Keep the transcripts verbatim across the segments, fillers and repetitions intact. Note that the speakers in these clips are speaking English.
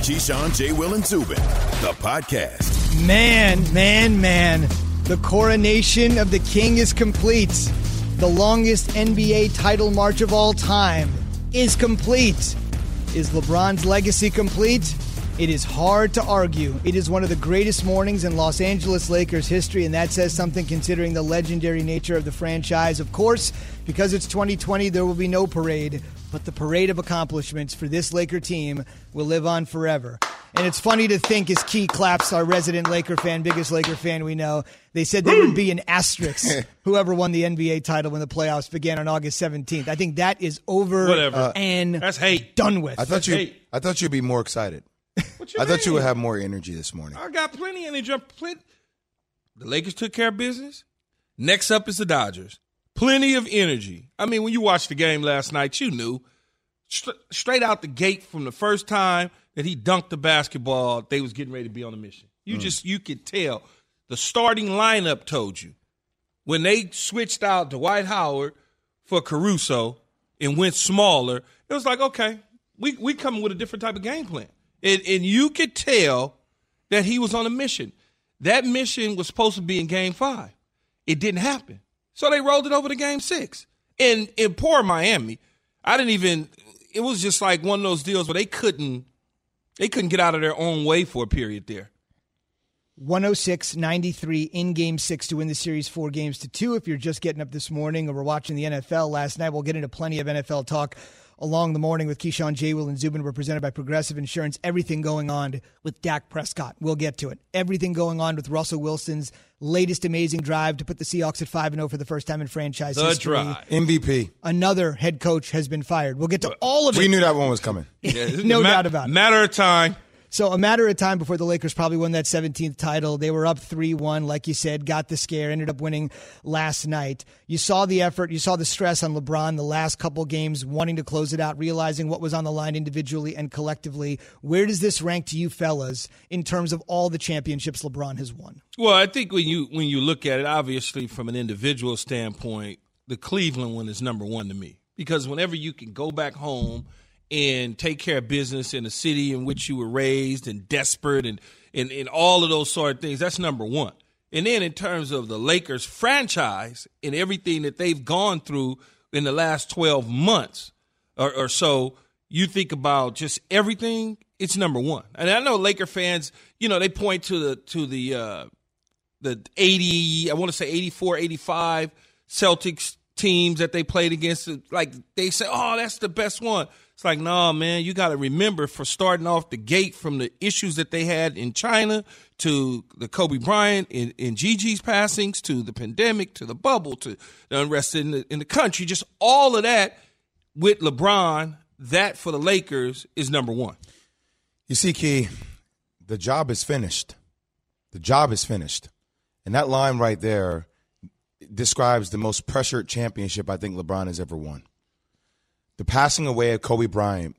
Keyshawn, J. Will, and Zubin, the podcast. Man, man, man. The coronation of the king is complete. The longest N B A title march of all time is complete. Is LeBron's legacy complete? It is hard to argue. It is one of the greatest mornings in Los Angeles Lakers history, and that says something considering the legendary nature of the franchise. Of course, because it's twenty twenty, there will be no parade, but the parade of accomplishments for this Laker team will live on forever. And it's funny to think, as Key Claps, our resident Laker fan, biggest Laker fan we know, they said there would be an asterisk whoever won the N B A title when the playoffs began on August seventeenth. I think that is over Whatever. and That's hate. done with. I thought you. hate. I thought you'd be more excited. What you I thought you mean? would have more energy this morning. I got plenty of energy. Plenty. The Lakers took care of business. Next up is the Dodgers. Plenty of energy. I mean, when you watched the game last night, you knew st- straight out the gate from the first time that he dunked the basketball, they was getting ready to be on a mission. You mm. just you could tell. The starting lineup told you. When they switched out Dwight Howard for Caruso and went smaller, it was like, okay, we we coming with a different type of game plan. And, and you could tell that he was on a mission. That mission was supposed to be in game five. It didn't happen. So they rolled it over to game six. And in poor Miami, I didn't even – it was just like one of those deals where they couldn't they couldn't get out of their own way for a period there. one oh six ninety-three in game six to win the series four games to two. If you're just getting up this morning or we're watching the N F L last night, we'll get into plenty of N F L talk along the morning with Keyshawn, J. Will, and Zubin. We're presented by Progressive Insurance. Everything going on with Dak Prescott. We'll get to it. Everything going on with Russell Wilson's latest amazing drive to put the Seahawks at five and oh for the first time in franchise the history. Drive. M V P. Another head coach has been fired. We'll get to all of it. We knew that one was coming. Yeah, no ma- doubt about it. Matter of time. So a matter of time before the Lakers probably won that seventeenth title. They were up three one, like you said, got the scare, ended up winning last night. You saw the effort, you saw the stress on LeBron the last couple games, wanting to close it out, realizing what was on the line individually and collectively. Where does this rank to you fellas in terms of all the championships LeBron has won? Well, I think when you when you look at it, obviously from an individual standpoint, the Cleveland one is number one to me. Because whenever you can go back home and take care of business in a city in which you were raised and desperate and, and, and all of those sort of things, that's number one. And then in terms of the Lakers franchise and everything that they've gone through in the last twelve months or, or so, you think about just everything, it's number one. And I know Laker fans, you know, they point to the to the uh, the eighty, I want to say eighty-four, eighty-five Celtics teams that they played against. Like they say, oh, that's the best one. It's like, no, man, you got to remember for starting off the gate from the issues that they had in China to the Kobe Bryant and, and Gigi's passings to the pandemic to the bubble to the unrest in the, in the country, just all of that with LeBron, that for the Lakers is number one. You see, Key, the job is finished. The job is finished. And that line right there describes the most pressured championship I think LeBron has ever won. The passing away of Kobe Bryant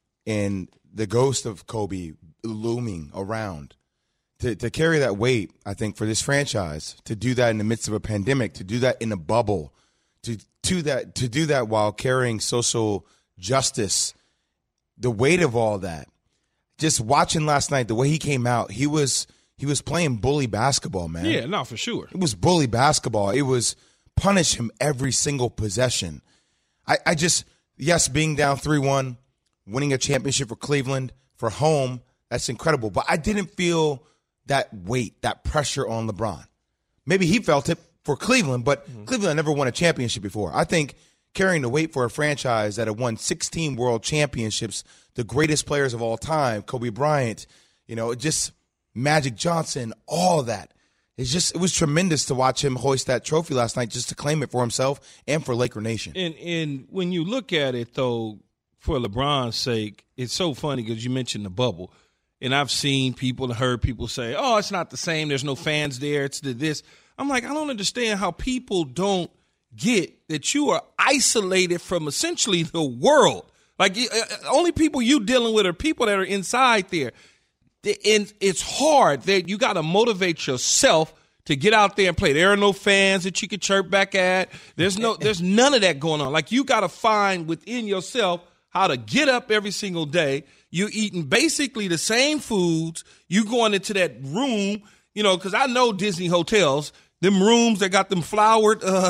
and the ghost of Kobe looming around, to, to carry that weight, I think, for this franchise, to do that in the midst of a pandemic, to do that in a bubble, to, to, that, to do that while carrying social justice, the weight of all that. Just watching last night, the way he came out, he was he was playing bully basketball, man. Yeah, no, for sure. It was bully basketball. It was punish him every single possession. I, I just... Yes, being down three one, winning a championship for Cleveland, for home, that's incredible. But I didn't feel that weight, that pressure on LeBron. Maybe he felt it for Cleveland, but mm-hmm. Cleveland never won a championship before. I think carrying the weight for a franchise that had won sixteen world championships, the greatest players of all time, Kobe Bryant, you know, just Magic Johnson, all that. It's just it was tremendous to watch him hoist that trophy last night just to claim it for himself and for Laker Nation. And and when you look at it, though, for LeBron's sake, it's so funny because you mentioned the bubble. And I've seen people and heard people say, oh, it's not the same. There's no fans there. It's the this. I'm like, I don't understand how people don't get that you are isolated from essentially the world. Like, only people you dealing with are people that are inside there. And it's hard that you got to motivate yourself to get out there and play. There are no fans that you can chirp back at. There's no, there's none of that going on. Like, you got to find within yourself how to get up every single day, you're eating basically the same foods. You going into that room, you know, because I know Disney hotels, them rooms that got them flowered, uh,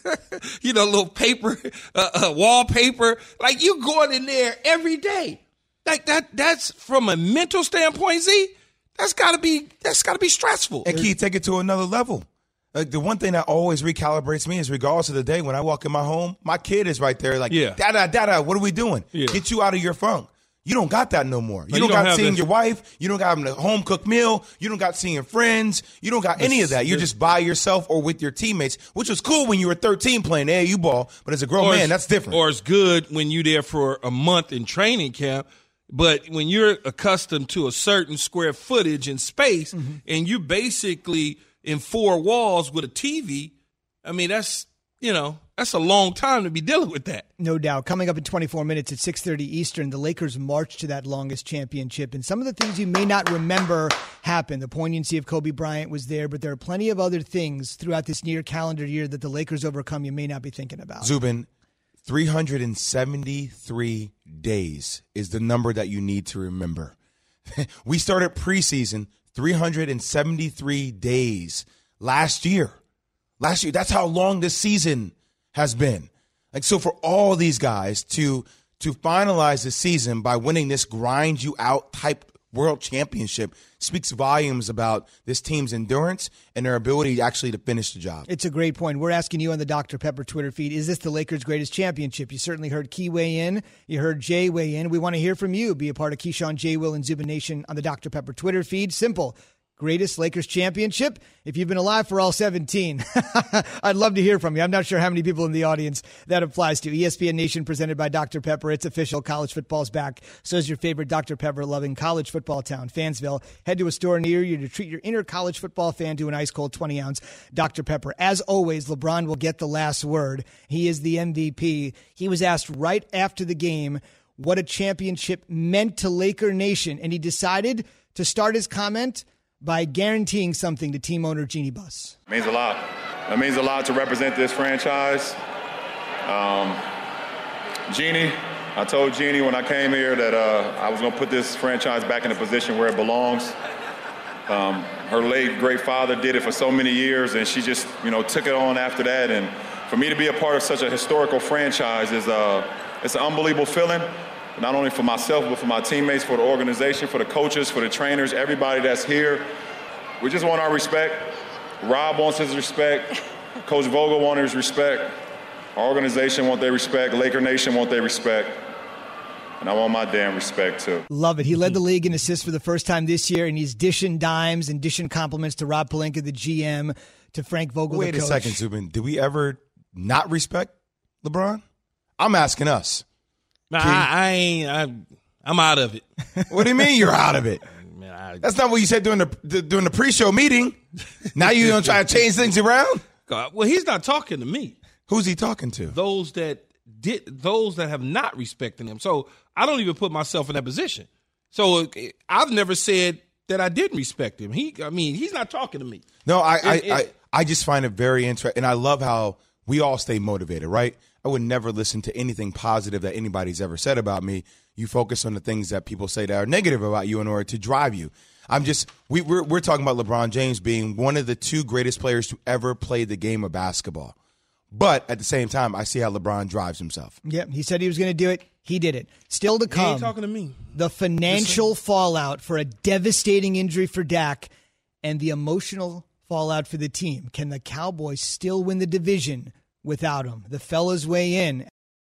you know, little paper, uh, uh, wallpaper. Like, you going in there every day. Like, that. That's from a mental standpoint, Z, that's got to be that's got to be stressful. And Keith, take it to another level. Like, the one thing that always recalibrates me is, regardless of the day, when I walk in my home, my kid is right there like, yeah. da-da, da-da, what are we doing? Yeah. Get you out of your funk. You don't got that no more. You, you don't, don't got seeing this. your wife. You don't got having a home-cooked meal. You don't got seeing friends. You don't got any of that. You're just by yourself or with your teammates, which was cool when you were thirteen playing A A U ball, but as a grown man, that's different. Or it's good when you're there for a month in training camp, but when you're accustomed to a certain square footage and space, mm-hmm. and you basically – in four walls with a T V, I mean, that's, you know, that's a long time to be dealing with that. No doubt. Coming up in twenty-four minutes at six thirty Eastern, the Lakers march to that longest championship. And some of the things you may not remember happened. The poignancy of Kobe Bryant was there, but there are plenty of other things throughout this near calendar year that the Lakers overcome you may not be thinking about. Zubin, three hundred seventy-three days is the number that you need to remember. We started preseason three hundred seventy-three days last year. Last year. That's how long this season has been. Like, so for all these guys to to finalize the season by winning this grind you out type world championship speaks volumes about this team's endurance and their ability actually to finish the job. It's a great point. We're asking you on the Doctor Pepper Twitter feed, is this the Lakers' greatest championship? You certainly heard Key weigh in. You heard Jay weigh in. We want to hear from you. Be a part of Keyshawn, J. Will, and Zubin Nation on the Doctor Pepper Twitter feed. Simple. Greatest Lakers championship if you've been alive for all seventeen. I'd love to hear from you. I'm not sure how many people in the audience that applies to. E S P N Nation presented by Doctor Pepper. It's official. College football's back. So is your favorite Doctor Pepper loving college football town, Fansville. Head to a store near you to treat your inner college football fan to an ice cold twenty ounce Doctor Pepper. As always, LeBron will get the last word. He is the M V P. He was asked right after the game what a championship meant to Laker Nation, and he decided to start his comment by guaranteeing something to team owner Jeanie Buss. It means a lot. It means a lot to represent this franchise. Um, Jeanie, I told Jeanie when I came here that uh, I was going to put this franchise back in a position where it belongs. Um, her late great father did it for so many years, and she just, you know, took it on after that. And for me to be a part of such a historical franchise is uh, it's an unbelievable feeling. Not only for myself, but for my teammates, for the organization, for the coaches, for the trainers, everybody that's here. We just want our respect. Rob wants his respect. Coach Vogel wants his respect. Our organization wants their respect. Laker Nation wants their respect. And I want my damn respect, too. Love it. He led the league in assists for the first time this year, and he's dishing dimes and dishing compliments to Rob Pelinka, the G M, to Frank Vogel, Wait the coach. Wait a second, Zubin. Did we ever not respect LeBron? I'm asking us. Nah, I, I ain't. I, I'm out of it. What do you mean you're out of it? Man, I, That's not what you said during the, the during the pre-show meeting. Now you're going to try to change things around? God, well, he's not talking to me. Who's he talking to? Those that did, those that have not respected him. So I don't even put myself in that position. So I've never said that I didn't respect him. He, I mean, he's not talking to me. No, I, it, I, it, I, I just find it very interesting, and I love how we all stay motivated, right? I would never listen to anything positive that anybody's ever said about me. You focus on the things that people say that are negative about you in order to drive you. I'm just we, we're we're talking about LeBron James being one of the two greatest players to ever play the game of basketball. But at the same time, I see how LeBron drives himself. Yep, he said he was going to do it. He did it. Still to come. He ain't talking to me. The financial fallout for a devastating injury for Dak and the emotional fallout for the team. Can the Cowboys still win the division without him? The fellas weigh in.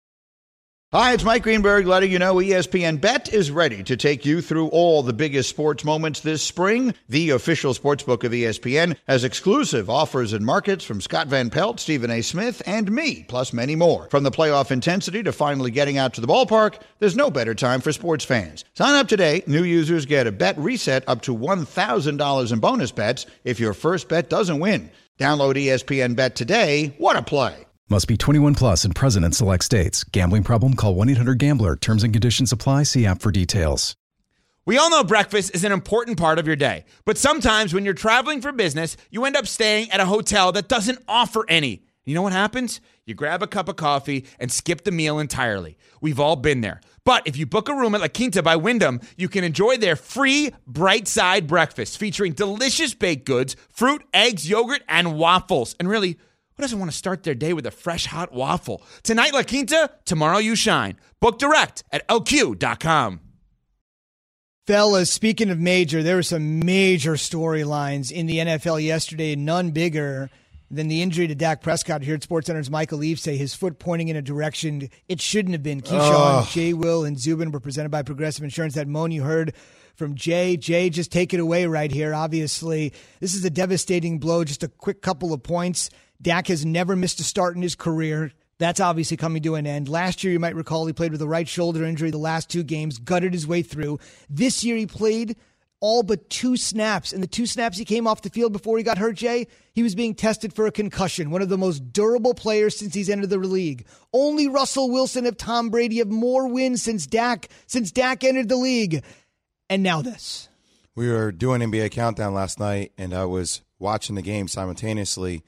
Hi, it's Mike Greenberg letting you know E S P N Bet is ready to take you through all the biggest sports moments this spring. The official sportsbook of E S P N has exclusive offers and markets from Scott Van Pelt, Stephen A. Smith, and me, plus many more. From the playoff intensity to finally getting out to the ballpark, there's no better time for sports fans. Sign up today. New users get a bet reset up to one thousand dollars in bonus bets if your first bet doesn't win. Download E S P N Bet today. What a play. Must be twenty-one plus and present in select states. Gambling problem? Call one eight hundred gambler. Terms and conditions apply. See app for details. We all know breakfast is an important part of your day. But sometimes when you're traveling for business, you end up staying at a hotel that doesn't offer any. You know what happens? You grab a cup of coffee and skip the meal entirely. We've all been there. But if you book a room at La Quinta by Wyndham, you can enjoy their free Bright Side breakfast featuring delicious baked goods, fruit, eggs, yogurt, and waffles. And really, who doesn't want to start their day with a fresh, hot waffle? Tonight, La Quinta, tomorrow you shine. Book direct at L Q dot com. Fellas, speaking of major, there were some major storylines in the N F L yesterday, none bigger than the injury to Dak Prescott. Here at SportsCenter's Michael Eve say his foot pointing in a direction it shouldn't have been. Keyshawn, Jay, Will, and Zubin were presented by Progressive Insurance. That moan you heard from Jay. Jay, just take it away right here. Obviously, this is a devastating blow. Just a quick couple of points. Dak has never missed a start in his career. That's obviously coming to an end. Last year, you might recall, he played with a right shoulder injury the last two games, gutted his way through. This year, he played all but two snaps. And the two snaps he came off the field before he got hurt, Jay, he was being tested for a concussion. One of the most durable players since he's entered the league. Only Russell Wilson and Tom Brady have more wins since Dak, since Dak entered the league. And now this. We were doing N B A Countdown last night, and I was watching the game simultaneously.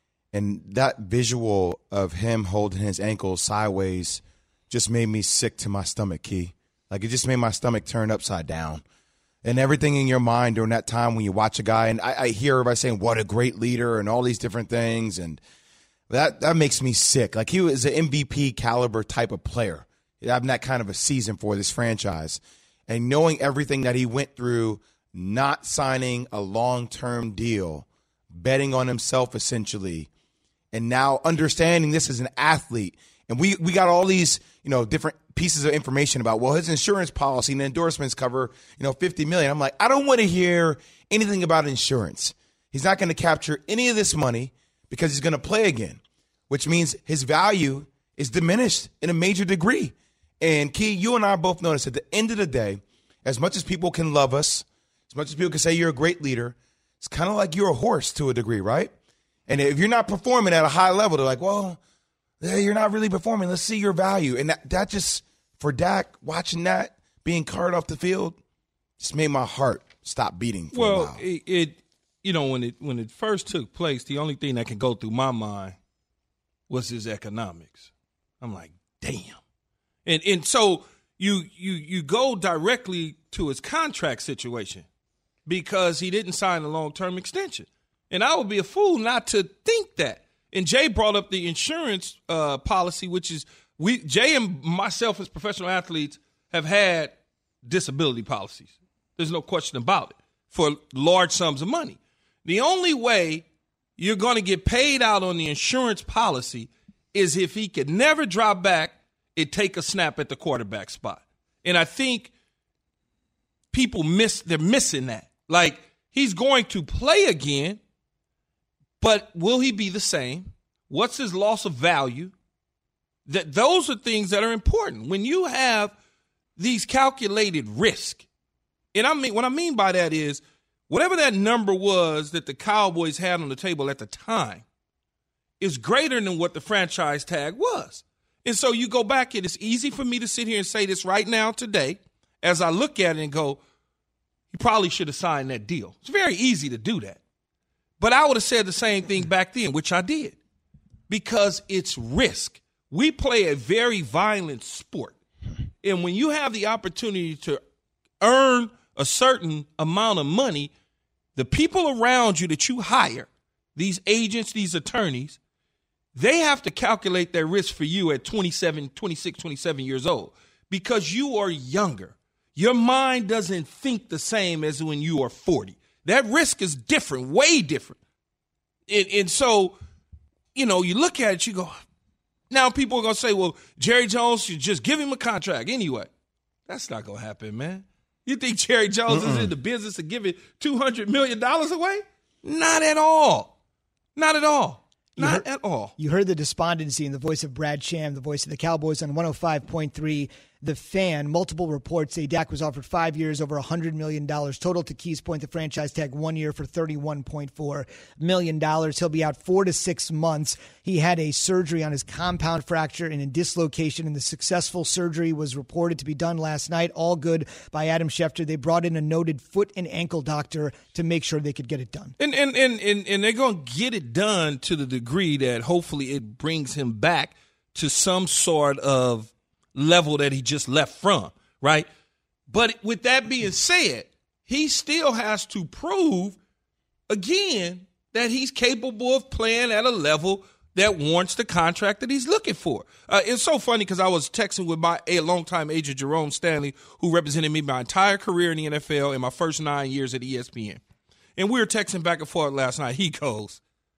And that visual of him holding his ankle sideways just made me sick to my stomach, Key. Like, it just made my stomach turn upside down. And everything in your mind during that time when you watch a guy, and I, I hear everybody saying, what a great leader and all these different things, and that, that makes me sick. Like, he was an M V P caliber type of player. Having that kind of a season for this franchise. And knowing everything that he went through, not signing a long-term deal, betting on himself essentially, and now understanding this as an athlete. And we, we got all these, you know, different pieces of information about, well, his insurance policy and endorsements cover, you know, fifty million dollars. I'm like, I don't want to hear anything about insurance. He's not going to capture any of this money because he's going to play again, which means his value is diminished in a major degree. And Key, you and I both noticed at the end of the day, as much as people can love us, as much as people can say you're a great leader, it's kind of like you're a horse to a degree, right? And if you're not performing at a high level, they're like, well, you're not really performing. Let's see your value. And that, that just, for Dak, watching that being carted off the field, just made my heart stop beating for well, a while. It, it, you know, when it when it first took place, the only thing that could go through my mind was his economics. I'm like, damn. And and so you you you go directly to his contract situation because he didn't sign a long-term extension. And I would be a fool not to think that. And Jay brought up the insurance uh, policy, which is we Jay and myself as professional athletes have had disability policies. There's no question about it for large sums of money. The only way you're going to get paid out on the insurance policy is if he could never drop back and take a snap at the quarterback spot. And I think people miss, they're missing that. Like, he's going to play again, but will he be the same? What's his loss of value? That those are things that are important. When you have these calculated risk, and I mean what I mean by that is whatever that number was that the Cowboys had on the table at the time is greater than what the franchise tag was. And so you go back, and it's easy for me to sit here and say this right now today as I look at it and go, he probably should have signed that deal. It's very easy to do that. But I would have said the same thing back then, which I did, because it's risk. We play a very violent sport. And when you have the opportunity to earn a certain amount of money, the people around you that you hire, these agents, these attorneys, they have to calculate their risk for you at twenty-seven, twenty-six, twenty-seven years old because you are younger. Your mind doesn't think the same as when you are forty. That risk is different, way different. And, and so, you know, you look at it, you go, now people are going to say, well, Jerry Jones should just give him a contract anyway. That's not going to happen, man. You think Jerry Jones Mm-mm. is in the business of giving two hundred million dollars away? Not at all. Not at all. Not heard, at all. You heard the despondency in the voice of Brad Sham, the voice of the Cowboys on one oh five point three The Fan. Multiple reports say Dak was offered five years, over one hundred million dollars. Total to Key's point, the franchise tag one year for thirty-one point four million dollars. He'll be out four to six months. He had a surgery on his compound fracture and a dislocation, and the successful surgery was reported to be done last night. All good by Adam Schefter. They brought in a noted foot and ankle doctor to make sure they could get it done. And and and, and, and they're going to get it done to the degree that hopefully it brings him back to some sort of level that he just left from, right? But with that being said, he still has to prove, again, that he's capable of playing at a level that warrants the contract that he's looking for. Uh, it's so funny because I was texting with my a longtime agent, Jerome Stanley, who represented me my entire career in the N F L in my first nine years at E S P N. And we were texting back and forth last night. He goes,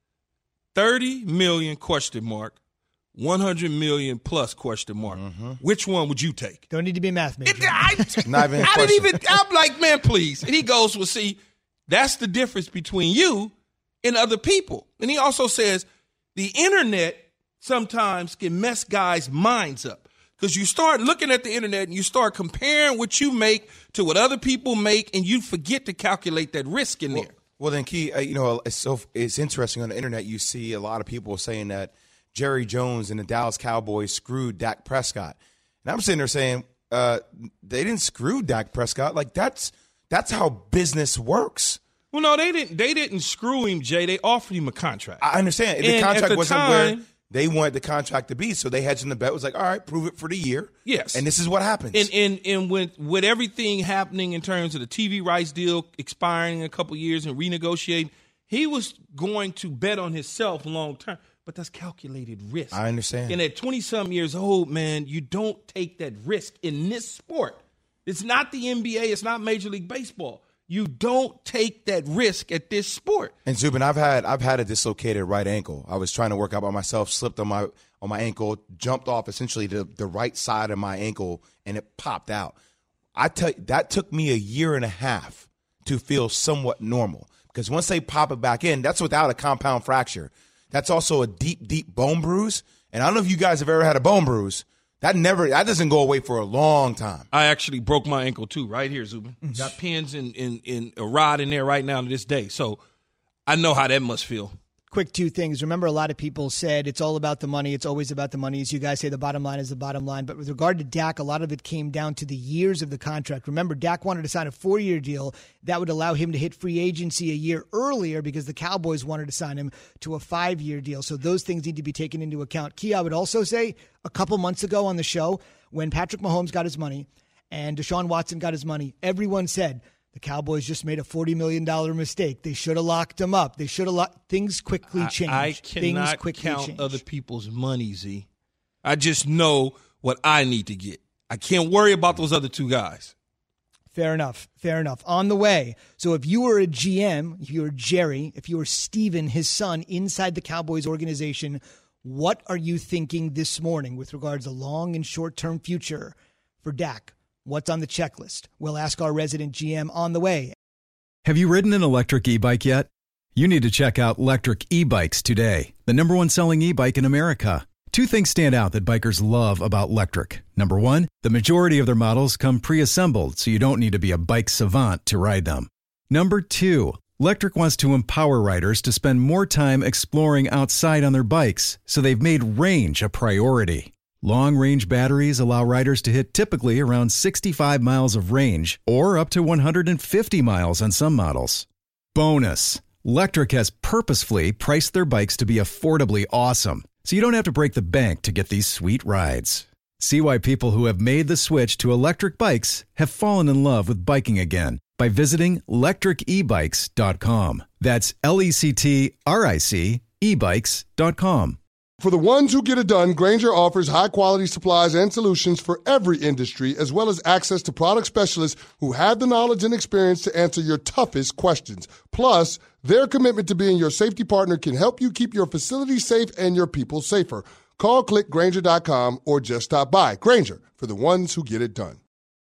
thirty million question mark, one hundred million plus question mark. Mm-hmm. Which one would you take? Don't need to be a math major. It, I, Not even a I question. didn't even, I'm like, man, please. And he goes, well, see, that's the difference between you and other people. And he also says, the internet sometimes can mess guys' minds up because you start looking at the internet and you start comparing what you make to what other people make, and you forget to calculate that risk in well, there. Well, then, Key, uh, you know, it's so it's interesting on the internet. You see a lot of people saying that Jerry Jones and the Dallas Cowboys screwed Dak Prescott, and I'm sitting there saying uh, they didn't screw Dak Prescott. Like that's that's how business works. Well, no, they didn't. They didn't screw him, Jay. They offered him a contract. I understand. The And contract at the wasn't time, where they wanted the contract to be, so they hedged in the bet. It was like, all right, prove it for the year. Yes. And this is what happens. And and and with with everything happening in terms of the T V rights deal expiring in a couple of years and renegotiating, he was going to bet on himself long term. But that's calculated risk. I understand. And at twenty-something years old, man, you don't take that risk in this sport. It's not the N B A. It's not Major League Baseball. You don't take that risk at this sport. And Zubin, I've had I've had a dislocated right ankle. I was trying to work out by myself, slipped on my on my ankle, jumped off essentially the, the right side of my ankle, and it popped out. I tell you, that took me a year and a half to feel somewhat normal. Because once they pop it back in, that's without a compound fracture. That's also a deep, deep bone bruise. And I don't know if you guys have ever had a bone bruise. That never, that doesn't go away for a long time. I actually broke my ankle too, right here, Zubin. Got pins and in, in, in a rod in there right now to this day. So I know how that must feel. Quick two things. Remember, a lot of people said it's all about the money. It's always about the money. As you guys say, the bottom line is the bottom line. But with regard to Dak, a lot of it came down to the years of the contract. Remember, Dak wanted to sign a four-year deal that would allow him to hit free agency a year earlier because the Cowboys wanted to sign him to a five-year deal. So those things need to be taken into account. Key, I would also say a couple months ago on the show, when Patrick Mahomes got his money and Deshaun Watson got his money, everyone said, the Cowboys just made a forty million dollars mistake. They should have locked him up. They should have locked. Things quickly change. I, I Things cannot quickly count change. other people's money, Z. I just know what I need to get. I can't worry about those other two guys. Fair enough. Fair enough. On the way. So if you were a G M, if you were Jerry, if you were Steven, his son, inside the Cowboys organization, what are you thinking this morning with regards to long and short-term future for Dak? What's on the checklist? We'll ask our resident G M on the way. Have you ridden an electric e-bike yet? You need to check out Lectric E-Bikes today, the number one selling e-bike in America. Two things stand out that bikers love about Lectric. Number one, the majority of their models come pre-assembled, so you don't need to be a bike savant to ride them. Number two, Lectric wants to empower riders to spend more time exploring outside on their bikes, so they've made range a priority. Long-range batteries allow riders to hit typically around sixty-five miles of range or up to one hundred fifty miles on some models. Bonus, Lectric has purposefully priced their bikes to be affordably awesome, so you don't have to break the bank to get these sweet rides. See why people who have made the switch to electric bikes have fallen in love with biking again by visiting lectric e bikes dot com. That's L E C T R I C e bikes dot com. For the ones who get it done, Grainger offers high-quality supplies and solutions for every industry, as well as access to product specialists who have the knowledge and experience to answer your toughest questions. Plus, their commitment to being your safety partner can help you keep your facility safe and your people safer. Call click grainger dot com or just stop by. Grainger, for the ones who get it done.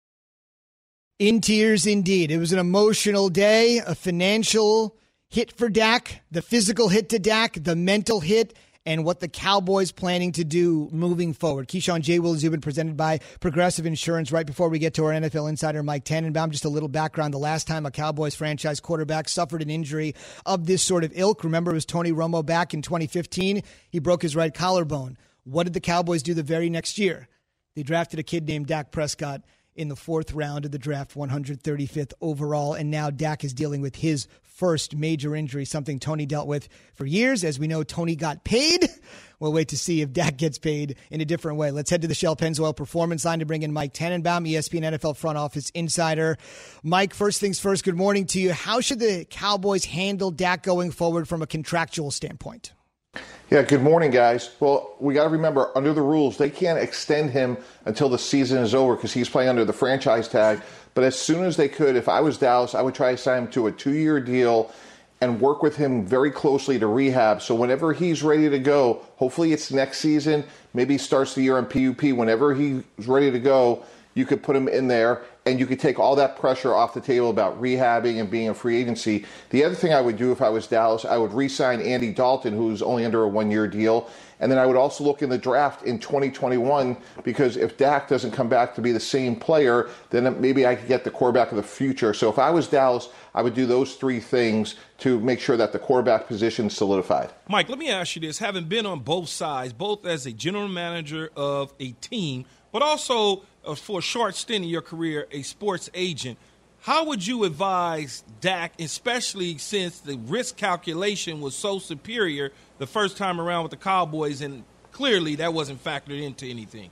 In tears, indeed. It was an emotional day, a financial hit for Dak, the physical hit to Dak, the mental hit, and what the Cowboys planning to do moving forward. Keyshawn J. Will Zubin, presented by Progressive Insurance. Right before we get to our N F L insider, Mike Tannenbaum, just a little background. The last time a Cowboys franchise quarterback suffered an injury of this sort of ilk, remember, it was Tony Romo back in twenty fifteen. He broke his right collarbone. What did the Cowboys do the very next year? They drafted a kid named Dak Prescott in the fourth round of the draft, one hundred thirty-fifth overall. And now Dak is dealing with his first major injury, something Tony dealt with for years. As we know, Tony got paid. We'll wait to see if Dak gets paid in a different way. Let's head to the Shell Pennzoil Performance Line to bring in Mike Tannenbaum, E S P N N F L front office insider. Mike, first things first, good morning to you. How should the Cowboys handle Dak going forward from a contractual standpoint? Yeah, good morning, guys. Well, we got to remember, under the rules, they can't extend him until the season is over because he's playing under the franchise tag. But as soon as they could, if I was Dallas, I would try to sign him to a two-year deal and work with him very closely to rehab. So whenever he's ready to go, hopefully it's next season, maybe he starts the year on P U P. Whenever he's ready to go, you could put him in there, and you could take all that pressure off the table about rehabbing and being a free agency. The other thing I would do if I was Dallas, I would re-sign Andy Dalton, who's only under a one-year deal. And then I would also look in the draft in twenty twenty-one, because if Dak doesn't come back to be the same player, then maybe I could get the quarterback of the future. So if I was Dallas, I would do those three things to make sure that the quarterback position is solidified. Mike, let me ask you this. Having been on both sides, both as a general manager of a team, but also uh, for a short stint in your career, a sports agent, how would you advise Dak, especially since the risk calculation was so superior the first time around with the Cowboys, and clearly that wasn't factored into anything?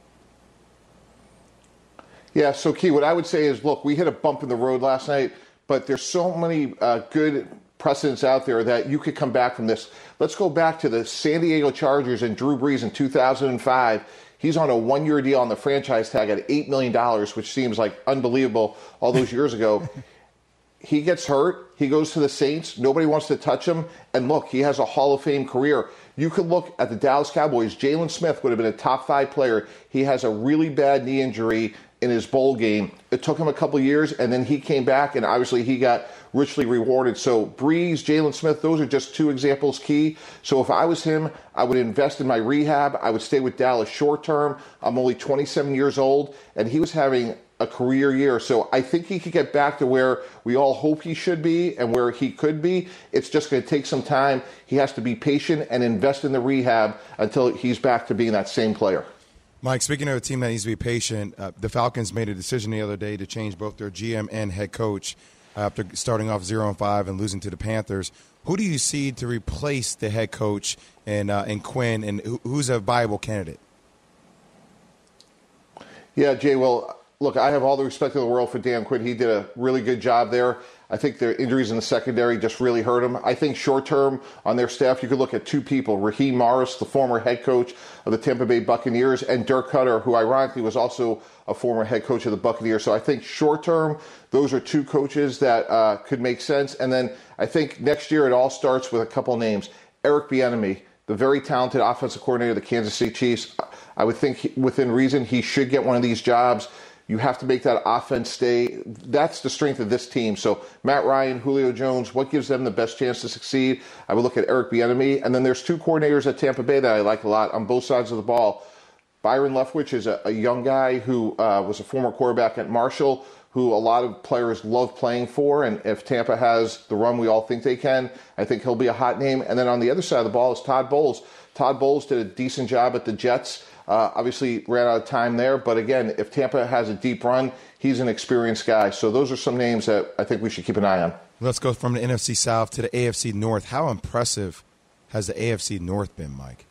Yeah, so, Key, what I would say is, look, we hit a bump in the road last night, but there's so many uh, good precedents out there that you could come back from this. Let's go back to the San Diego Chargers and Drew Brees in two thousand five. He's on a one-year deal on the franchise tag at eight million dollars, which seems like unbelievable all those years ago. He gets hurt. He goes to the Saints. Nobody wants to touch him. And look, he has a Hall of Fame career. You could look at the Dallas Cowboys. Jalen Smith would have been a top five player. He has a really bad knee injury in his bowl game. It took him a couple years, and then he came back, and obviously he got richly rewarded. So Brees, Jalen Smith, those are just two examples, Key. So if I was him, I would invest in my rehab. I would stay with Dallas short term. I'm only twenty-seven years old, and he was having a career year. So I think he could get back to where we all hope he should be and where he could be. It's just going to take some time. He has to be patient and invest in the rehab until he's back to being that same player. Mike, speaking of a team that needs to be patient, uh, the Falcons made a decision the other day to change both their G M and head coach after starting off zero and five and losing to the Panthers. Who do you see to replace the head coach and uh, and Quinn, and who's a viable candidate? Yeah, Jay, well, look, I have all the respect in the world for Dan Quinn. He did a really good job there. I think their injuries in the secondary just really hurt him. I think short-term on their staff, you could look at two people, Raheem Morris, the former head coach of the Tampa Bay Buccaneers, and Dirk Cutter, who ironically was also a former head coach of the Buccaneers. So I think short-term, those are two coaches that uh, could make sense. And then I think next year it all starts with a couple names. Eric Bieniemy, the very talented offensive coordinator of the Kansas City Chiefs. I would think he, within reason he should get one of these jobs. You have to make that offense stay. That's the strength of this team. So Matt Ryan, Julio Jones, what gives them the best chance to succeed? I would look at Eric Bieniemy. And then there's two coordinators at Tampa Bay that I like a lot on both sides of the ball. Byron Leftwich is a, a young guy who uh, was a former quarterback at Marshall, who a lot of players love playing for. And if Tampa has the run we all think they can, I think he'll be a hot name. And then on the other side of the ball is Todd Bowles. Todd Bowles did a decent job at the Jets. Uh, obviously ran out of time there. But again, if Tampa has a deep run, he's an experienced guy. So those are some names that I think we should keep an eye on. Let's go from the N F C South to the A F C North. How impressive has the A F C North been, Mike?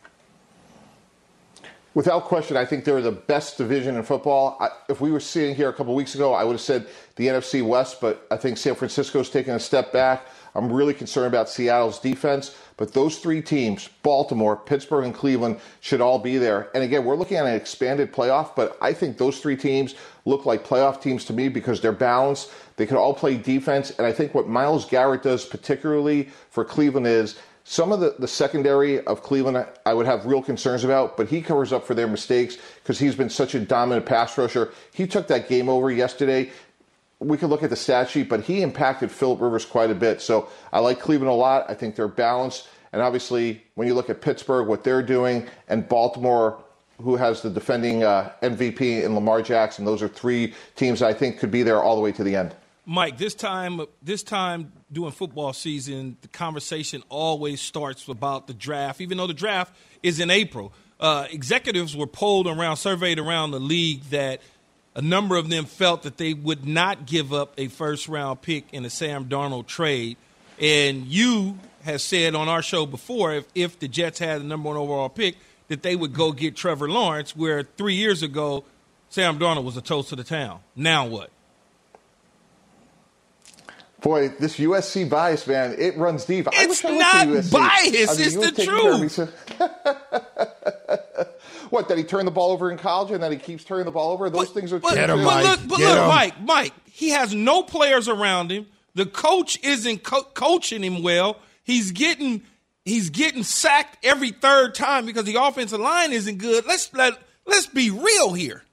Without question, I think they're the best division in football. I, if we were sitting here a couple weeks ago, I would have said the N F C West, but I think San Francisco's taken a step back. I'm really concerned about Seattle's defense. But those three teams, Baltimore, Pittsburgh, and Cleveland, should all be there. And again, we're looking at an expanded playoff, but I think those three teams look like playoff teams to me because they're balanced. They can all play defense. And I think what Myles Garrett does particularly for Cleveland is some of the, the secondary of Cleveland I would have real concerns about, but he covers up for their mistakes because he's been such a dominant pass rusher. He took that game over yesterday. We could look at the stat sheet, but he impacted Phillip Rivers quite a bit. So I like Cleveland a lot. I think they're balanced. And obviously, when you look at Pittsburgh, what they're doing, and Baltimore, who has the defending uh, M V P in Lamar Jackson, those are three teams I think could be there all the way to the end. Mike, this time, this time during football season, the conversation always starts about the draft, even though the draft is in April. Uh, executives were polled around, surveyed around the league that a number of them felt that they would not give up a first-round pick in a Sam Darnold trade. And you have said on our show before, if, if the Jets had the number one overall pick, that they would go get Trevor Lawrence, where three years ago Sam Darnold was a toast of the town. Now what? Boy, this U S C bias, man, it runs deep. I It's wish I not went to U S C. bias. I mean, It's you would the take care of me, truth. so- What, that he turned the ball over in college and that he keeps turning the ball over? Those But- things are but, true. Get him, too. but Mike. look, but Get look, him. Mike, Mike, he has no players around him. The coach isn't co- coaching him well. He's getting he's getting sacked every third time because the offensive line isn't good. Let's let let's be real here.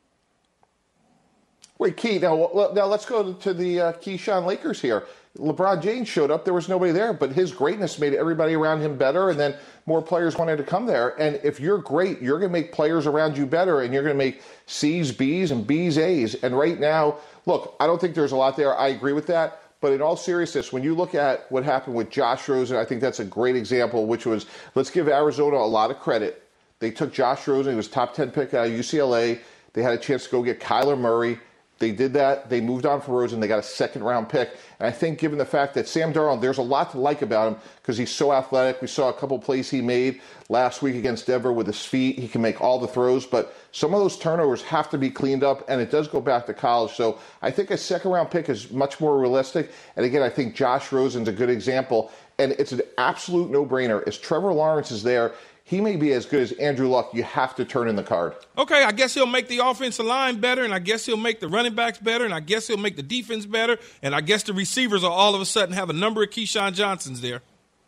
Wait, Key, now, well, now let's go to the uh, Keyshawn Lakers here. LeBron James showed up. There was nobody there, but his greatness made everybody around him better, and then more players wanted to come there. And if you're great, you're going to make players around you better, and you're going to make C's, B's, and B's, A's. And right now, look, I don't think there's a lot there. I agree with that. But in all seriousness, when you look at what happened with Josh Rosen, I think that's a great example, which was, let's give Arizona a lot of credit. They took Josh Rosen. He was top ten pick out of U C L A. They had a chance to go get Kyler Murray. They did that. They moved on from Rosen. They got a second-round pick. And I think given the fact that Sam Darnold, there's a lot to like about him because he's so athletic. We saw a couple plays he made last week against Denver with his feet. He can make all the throws. But some of those turnovers have to be cleaned up, and it does go back to college. So I think a second-round pick is much more realistic. And, again, I think Josh Rosen's a good example. And it's an absolute no-brainer. As Trevor Lawrence is there, he may be as good as Andrew Luck. You have to turn in the card. Okay, I guess he'll make the offensive line better, and I guess he'll make the running backs better, and I guess he'll make the defense better, and I guess the receivers will all of a sudden have a number of Keyshawn Johnsons there.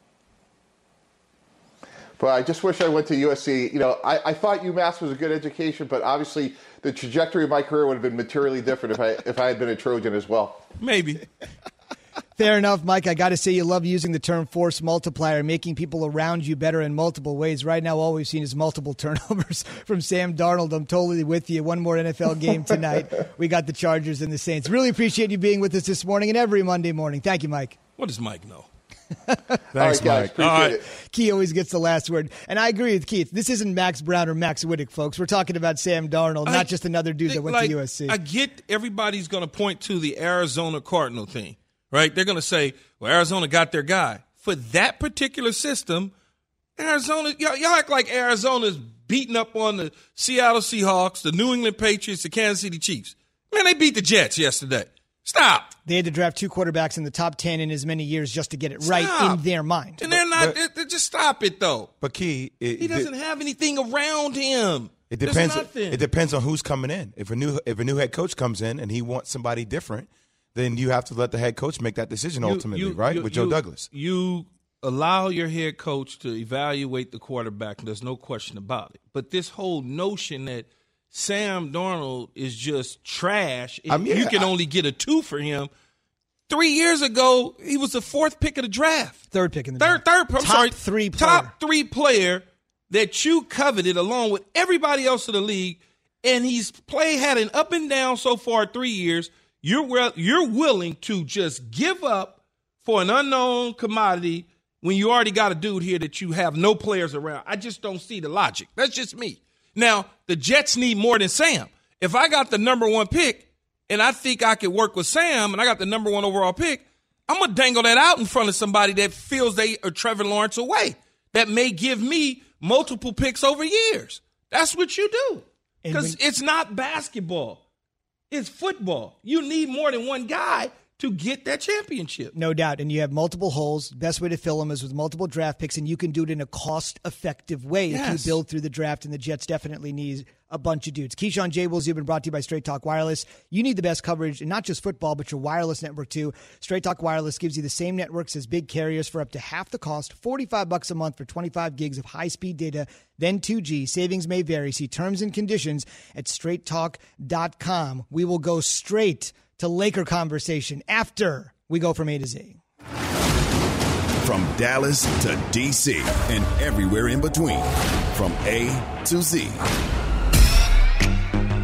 But I just wish I went to U S C. You know, I, I thought UMass was a good education, but obviously the trajectory of my career would have been materially different if I if I had been a Trojan as well. Maybe. Fair enough, Mike. I got to say you love using the term force multiplier, making people around you better in multiple ways. Right now, all we've seen is multiple turnovers from Sam Darnold. I'm totally with you. One more N F L game tonight. We got the Chargers and the Saints. Really appreciate you being with us this morning and every Monday morning. Thank you, Mike. What does Mike know? All Thanks, right, guys, Mike. appreciate All right. it. Key always gets the last word. And I agree with Keith. This isn't Max Brown or Max Whittick, folks. We're talking about Sam Darnold, not I- just another dude that went like, to U S C. I get everybody's going to point to the Arizona Cardinal thing, right? They're going to say, well, Arizona got their guy. For that particular system, Arizona, y'all, y'all act like Arizona's beating up on the Seattle Seahawks, the New England Patriots, the Kansas City Chiefs. Man, they beat the Jets yesterday. Stop. They had to draft two quarterbacks in the top ten in as many years just to get it right Stop. in their mind. And they're not, but- they're, they're just stop it, though. But Key, it, He doesn't it, have anything around him. it There's depends. nothing. It depends on who's coming in. If a new if a new head coach comes in and he wants somebody different, then you have to let the head coach make that decision You- ultimately, you- right? you- With Joe you- Douglas. You allow your head coach to evaluate the quarterback, and there's no question about it. But this whole notion that Sam Darnold is just trash, I mean, you can I- only get a two for him. Three years ago, he was the fourth pick of the draft. Third pick in the Third, draft. third, I'm Top sorry, three player. top three player that you coveted along with everybody else in the league, and he's play had an up and down so far three years. You're well, you're willing to just give up for an unknown commodity when you already got a dude here that you have no players around. I just don't see the logic. That's just me. Now the Jets need more than Sam. If I got the number one pick, and I think I could work with Sam, and I got the number one overall pick, I'm going to dangle that out in front of somebody that feels they are Trevor Lawrence away, that may give me multiple picks over years. That's what you do. Because it's not basketball. It's football. You need more than one guy to get that championship. No doubt. And you have multiple holes. Best way to fill them is with multiple draft picks, and you can do it in a cost-effective way Yes. if you build through the draft, and the Jets definitely need a bunch of dudes. Keyshawn J. Wills, you've been brought to you by Straight Talk Wireless. You need the best coverage, and not just football, but your wireless network too. Straight Talk Wireless gives you the same networks as big carriers for up to half the cost, forty-five bucks a month for twenty-five gigs of high-speed data, then two G. Savings may vary. See terms and conditions at straight talk dot com. We will go straight to Laker conversation after we go from A to Z. From Dallas to D C and everywhere in between. From A to Z.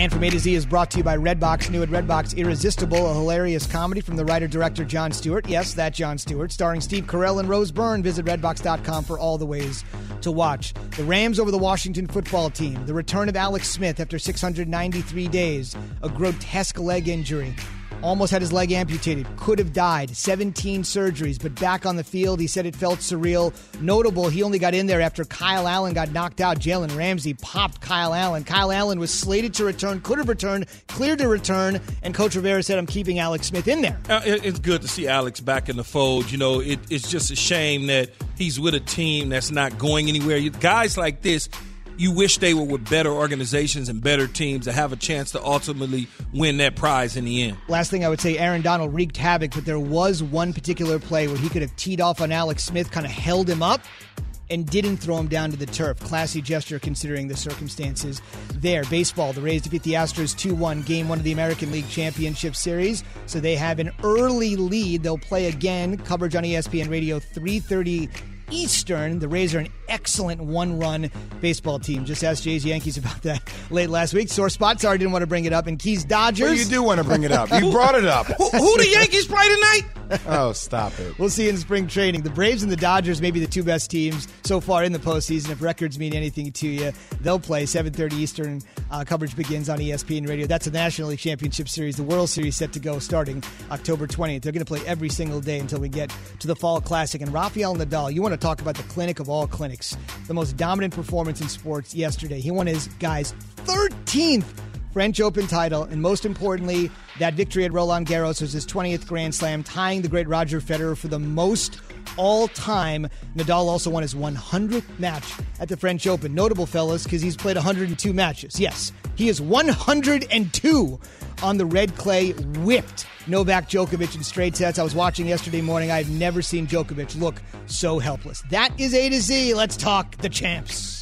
And From A to Z is brought to you by Redbox. New at Redbox, Irresistible, a hilarious comedy from the writer-director Jon Stewart. Yes, that Jon Stewart, starring Steve Carell and Rose Byrne. Visit redbox dot com for all the ways to watch. The Rams over the Washington football team. The return of Alex Smith after six hundred ninety-three days. A grotesque leg injury. Almost had his leg amputated. Could have died. seventeen surgeries, but back on the field, he said it felt surreal. Notable, he only got in there after Kyle Allen got knocked out. Jalen Ramsey popped Kyle Allen. Kyle Allen was slated to return, could have returned, cleared to return, and Coach Rivera said, I'm keeping Alex Smith in there. Uh, it, it's good to see Alex back in the fold. You know, it, it's just a shame that he's with a team that's not going anywhere. You, guys like this, you wish they were with better organizations and better teams to have a chance to ultimately win that prize in the end. Last thing I would say, Aaron Donald wreaked havoc, but there was one particular play where he could have teed off on Alex Smith, kind of held him up, and didn't throw him down to the turf. Classy gesture considering the circumstances there. Baseball, the Rays defeat the Astros two one, game one of the American League Championship Series. So they have an early lead. They'll play again. Coverage on E S P N Radio, three thirty Eastern. The Rays are an excellent one-run baseball team. Just asked Jay's Yankees about that late last week. Sore spot. Sorry, didn't want to bring it up. And Keys Dodgers. Well, you do want to bring it up. You brought it up. who, who the Yankees play tonight? Oh, stop it. We'll see in spring training. The Braves and the Dodgers may be the two best teams so far in the postseason. If records mean anything to you, they'll play. seven thirty Eastern. Uh, coverage begins on E S P N Radio. That's the National League Championship Series. The World Series set to go starting October twentieth. They're going to play every single day until we get to the Fall Classic. And Rafael Nadal, you want to talk about the clinic of all clinics. The most dominant performance in sports yesterday. He won his guy's thirteenth French Open title, and most importantly, that victory at Roland Garros was his twentieth Grand Slam, tying the great Roger Federer for the most all-time. Nadal also won his one hundredth match at the French Open. Notable, fellas, because he's played one hundred two matches. Yes, he is one hundred two on the red clay, whipped Novak Djokovic in straight sets. I was watching yesterday morning. I've never seen Djokovic look so helpless. That is A to Z. Let's talk the champs.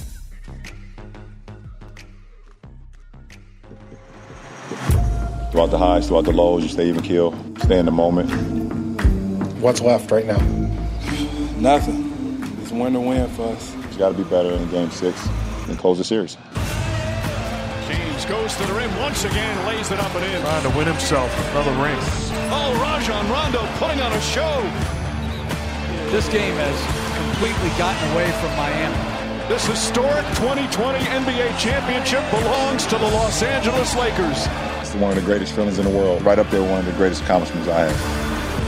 Throughout the highs, throughout the lows, you stay even keel, stay in the moment. What's left right now? Nothing. It's win to win for us. It's got to be better in game six and close the series. James goes to the rim once again, lays it up and in. Trying to win himself another ring. Oh, Rajon Rondo putting on a show. This game has completely gotten away from Miami. This historic twenty twenty N B A championship belongs to the Los Angeles Lakers. It's one of the greatest feelings in the world. Right up there, one of the greatest accomplishments I have.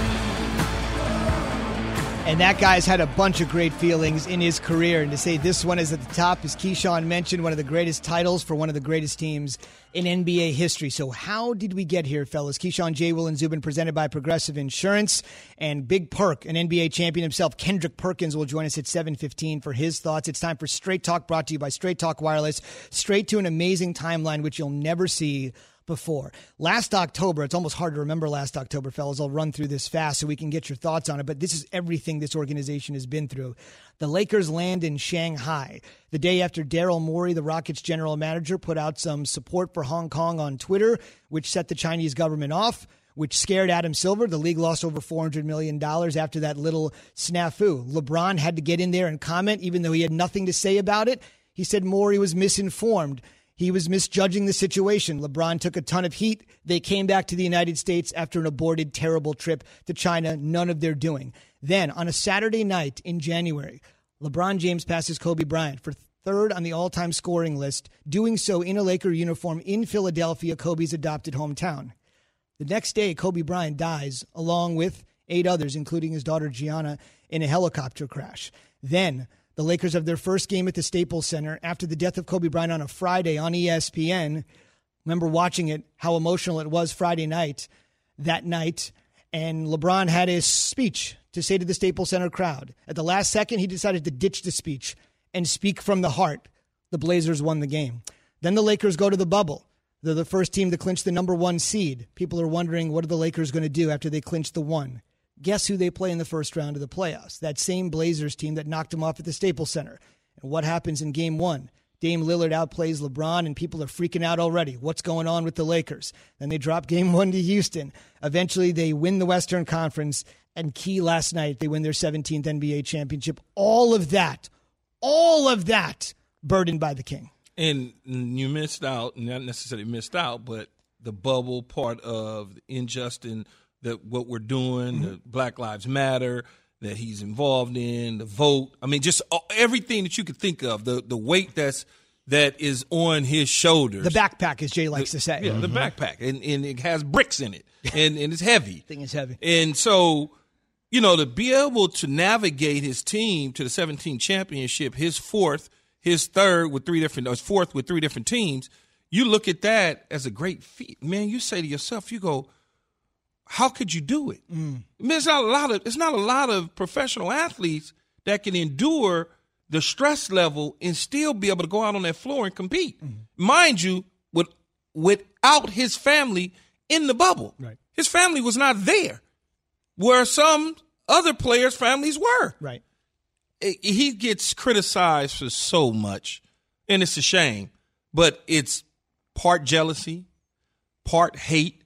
And that guy's had a bunch of great feelings in his career. And to say this one is at the top, as Keyshawn mentioned, one of the greatest titles for one of the greatest teams in N B A history. So how did we get here, fellas? Keyshawn, J. Will, and Zubin, presented by Progressive Insurance. And Big Perk, an N B A champion himself, Kendrick Perkins, will join us at seven fifteen for his thoughts. It's time for Straight Talk, brought to you by Straight Talk Wireless. Straight to an amazing timeline, which you'll never see before. Last October, it's almost hard to remember last October, fellas. I'll run through this fast so we can get your thoughts on it, but this is everything this organization has been through. The Lakers land in Shanghai the day after Daryl Morey, the Rockets general manager, put out some support for Hong Kong on Twitter, which set the Chinese government off, which scared Adam Silver. The league lost over four hundred million dollars after that little snafu. LeBron had to get in there and comment, even though he had nothing to say about it. He said Morey was misinformed. He was misjudging the situation. LeBron took a ton of heat. They came back to the United States after an aborted, terrible trip to China, none of their doing. Then, on a Saturday night in January, LeBron James passes Kobe Bryant for third on the all-time scoring list, doing so in a Laker uniform in Philadelphia, Kobe's adopted hometown. The next day, Kobe Bryant dies, along with eight others, including his daughter Gianna, in a helicopter crash. Then, the Lakers have their first game at the Staples Center after the death of Kobe Bryant on a Friday on E S P N. Remember watching it, how emotional it was Friday night, that night. And LeBron had his speech to say to the Staples Center crowd. At the last second, he decided to ditch the speech and speak from the heart. The Blazers won the game. Then the Lakers go to the bubble. They're the first team to clinch the number one seed. People are wondering, what are the Lakers going to do after they clinch the one? Guess who they play in the first round of the playoffs? That same Blazers team that knocked them off at the Staples Center. And what happens in game one? Dame Lillard outplays LeBron, and people are freaking out already. What's going on with the Lakers? Then they drop game one to Houston. Eventually, they win the Western Conference. And key last night, they win their seventeenth N B A championship. All of that, all of that burdened by the King. And you missed out, not necessarily missed out, but the bubble part of the unjust and the, what we're doing, mm-hmm. the Black Lives Matter that he's involved in, the vote. I mean, just everything that you could think of, the the weight that's that is on his shoulders. The backpack, as Jay likes the, to say. Yeah, mm-hmm. the backpack. And, and it has bricks in it, and, and it's heavy. Thing is heavy. And so, you know, to be able to navigate his team to the seventeen championship, his fourth, his third with three different, or his fourth with three different teams, you look at that as a great feat. Man, you say to yourself, you go, how could you do it? Mm. I mean, it's not a lot of it's not a lot of professional athletes that can endure the stress level and still be able to go out on that floor and compete. Mm-hmm. Mind you, with without his family in the bubble. Right. His family was not there, where some other players' families were. Right. He gets criticized for so much, and it's a shame. But it's part jealousy, part hate,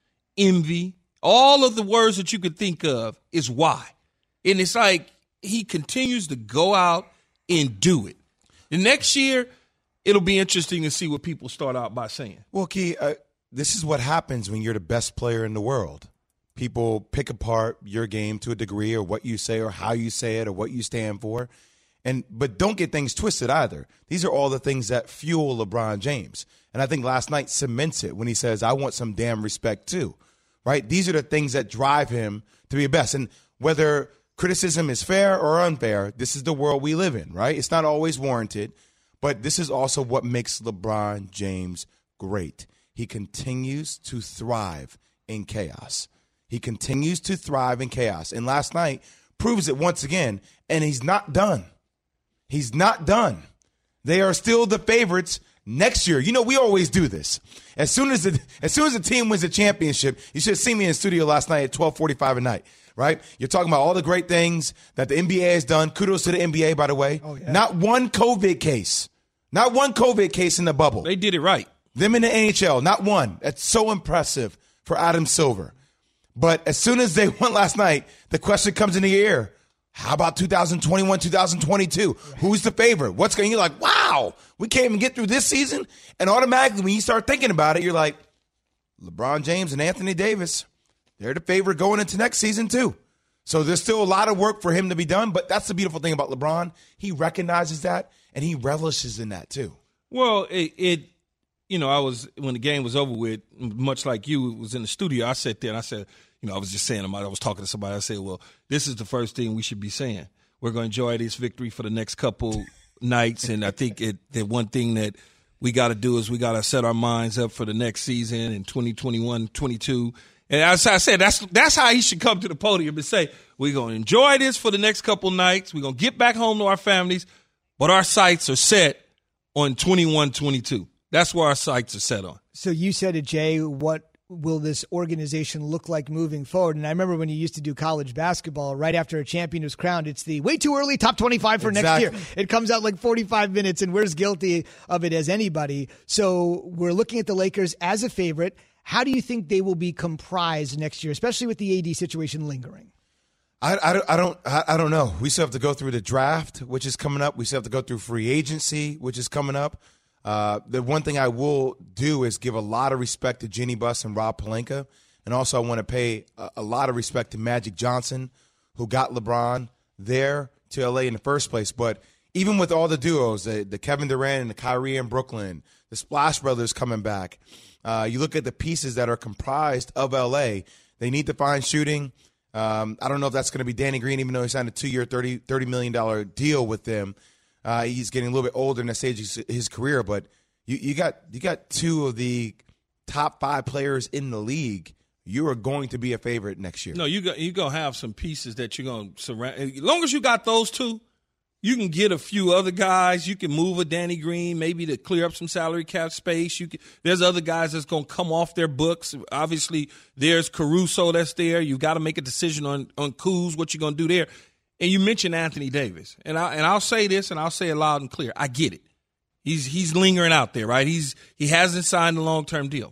envy, all of the words that you could think of is why. And it's like he continues to go out and do it. The next year, it'll be interesting to see what people start out by saying. Well, Key, uh, this is what happens when you're the best player in the world. People pick apart your game to a degree, or what you say, or how you say it, or what you stand for. And but don't get things twisted either. These are all the things that fuel LeBron James. And I think last night cements it when he says, I want some damn respect too. Right? These are the things that drive him to be the best. And whether criticism is fair or unfair, this is the world we live in, right? It's not always warranted, but this is also what makes LeBron James great. He continues to thrive in chaos. He continues to thrive in chaos. And last night proves it once again, and he's not done. He's not done. They are still the favorites next year. You know, we always do this. As soon as the, as soon as the team wins a championship, you should have seen me in the studio last night at twelve forty-five at night, right? You're talking about all the great things that the N B A has done. Kudos to the N B A, by the way. Oh, yeah. Not one COVID case. Not one COVID case in the bubble. They did it right. Them in the N H L, not one. That's so impressive for Adam Silver. But as soon as they won last night, the question comes in the air. How about two thousand twenty-one, two thousand twenty-two? Who's the favorite? What's going? You're like, wow, we can't even get through this season. And automatically, when you start thinking about it, you're like, LeBron James and Anthony Davis, they're the favorite going into next season too. So there's still a lot of work for him to be done. But that's the beautiful thing about LeBron. He recognizes that, and he relishes in that too. Well, it, it you know, I was, when the game was over with, much like you, was in the studio, I sat there and I said, you know, I was just saying, I was talking to somebody, I said, well, this is the first thing we should be saying. We're going to enjoy this victory for the next couple nights, and I think it, the one thing that we got to do is we got to set our minds up for the next season in twenty twenty-one, twenty-two. And as I said, that's that's how he should come to the podium and say, we're going to enjoy this for the next couple nights. We're going to get back home to our families, but our sights are set on twenty-one, twenty-two. That's where our sights are set on. So you said it, Jay, what will this organization look like moving forward? And I remember when you used to do college basketball, right after a champion was crowned, it's the way too early top twenty-five for exactly. next year. It comes out like forty-five minutes, and we're as guilty of it as anybody. So we're looking at the Lakers as a favorite. How do you think they will be comprised next year, especially with the A D situation lingering? I, I, don't, I don't I, I don't know. We still have to go through the draft, which is coming up. We still have to go through free agency, which is coming up. Uh, the one thing I will do is give a lot of respect to Jeannie Buss and Rob Pelinka. And also I want to pay a, a lot of respect to Magic Johnson, who got LeBron there to L A in the first place. But even with all the duos, the, the Kevin Durant and the Kyrie in Brooklyn, the Splash Brothers coming back, uh, you look at the pieces that are comprised of L A, they need to find shooting. Um, I don't know if that's going to be Danny Green, even though he signed a two-year, thirty, thirty million dollars deal with them. Uh, he's getting a little bit older in the stage of his career, but you, you got you got two of the top five players in the league. You are going to be a favorite next year. No, you got you gonna have some pieces that you're gonna surround. As long as you got those two, you can get a few other guys. You can move a Danny Green, maybe to clear up some salary cap space. You can, there's other guys that's gonna come off their books. Obviously, there's Caruso that's there. You got to make a decision on on Kuz, what you're gonna do there. And you mentioned Anthony Davis, and I and I'll say this, and I'll say it loud and clear. I get it. He's he's lingering out there, right? He's he hasn't signed a long term deal.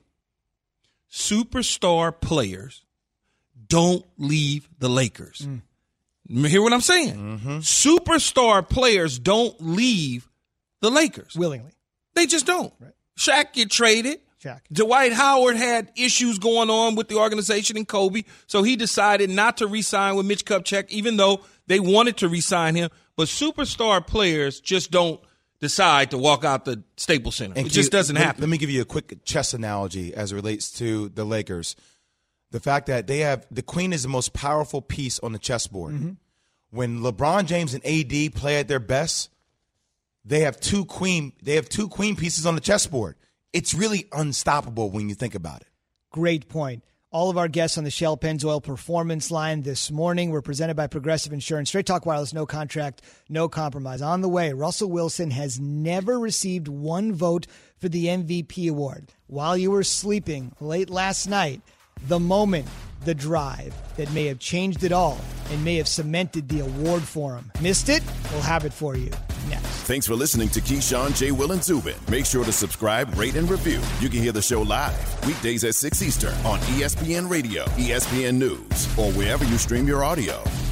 Superstar players don't leave the Lakers. Mm. Hear what I'm saying? Mm-hmm. Superstar players don't leave the Lakers willingly. They just don't. Right. Shaq get traded. Shaq. Dwight Howard had issues going on with the organization and Kobe, so he decided not to re-sign with Mitch Kupchak, even though they wanted to re-sign him. But superstar players just don't decide to walk out the Staples Center. And it just you, doesn't let, happen. Let me give you a quick chess analogy as it relates to the Lakers. The fact that they have the queen is the most powerful piece on the chessboard. Mm-hmm. When LeBron James and A D play at their best, they have two queen they have two queen pieces on the chessboard. It's really unstoppable when you think about it. Great point. All of our guests on the Shell Pennzoil Performance Line this morning were presented by Progressive Insurance. Straight Talk Wireless, no contract, no compromise. On the way, Russell Wilson has never received one vote for the M V P award. While you were sleeping late last night, the moment, the drive that may have changed it all and may have cemented the award for him. Missed it? We'll have it for you next. Thanks for listening to Keyshawn, J. Will, and Zubin. Make sure to subscribe, rate, and review. You can hear the show live weekdays at six Eastern on E S P N Radio, E S P N News, or wherever you stream your audio.